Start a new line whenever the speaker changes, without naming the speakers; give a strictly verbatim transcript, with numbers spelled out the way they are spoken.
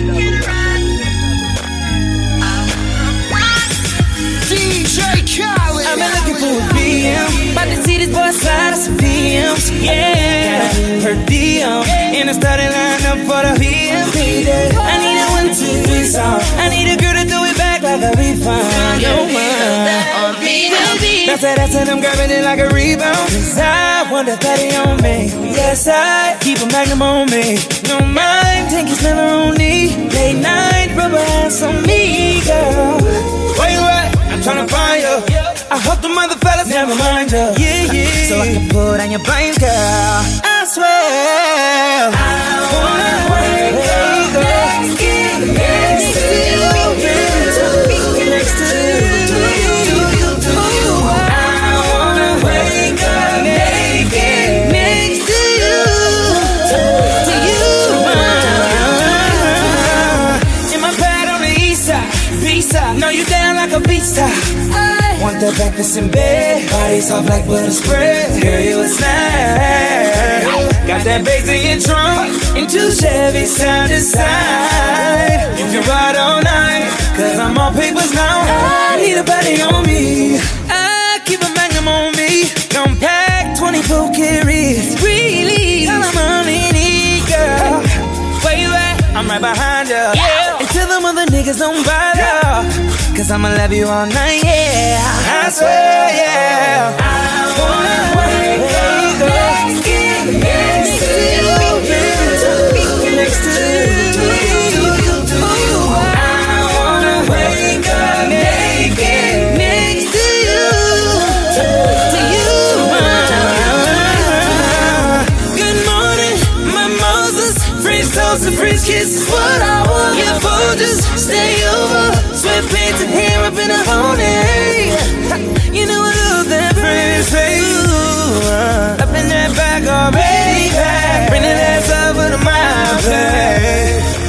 D J Khaled.
I've been looking for a B M. About to see this boy slide on some P Ms. Yeah, her D M. And I started lining up for the P M. I need a one, two, three song. I need a girl to do it back like a refund. Yo, man. That's it, that's it, I'm grabbing it like a rebound. Cause I want that fatty on me. Yes, I keep a magnum on me. No mind, think it's never on me. Late night, rubber ass on me, girl. Where you at? I'm tryna find you. I hope the mother fellas never mind you. Yeah, yeah. So I can put on your brains, girl. I swear I wanna wake up next to you, next to you, next to you. Know you down like a beach top. Want that breakfast in bed, body soft like butter spread. Girl, you a snack. Got that bass in your trunk, and two Chevys side to side. You can ride all night, cause I'm on papers now. I need a body on me. I keep a magnum on me. Gon' pack twenty-four carats. Really, tell them I'm in it, girl. Where you at? I'm right behind you. Yeah. And tell them other niggas don't bother, cause I'ma love you all night, yeah. I swear, yeah. I wanna wake up next to you, next to you, next to you. I wanna wake up naked next to you, to you. Good morning, my Moses. French toast and French kiss is what I want. Yeah, Folgers, stay over. Sweatpants and hair up in a pony. You know I love that French face. Up in that back already packed. Bring that ass over to my place.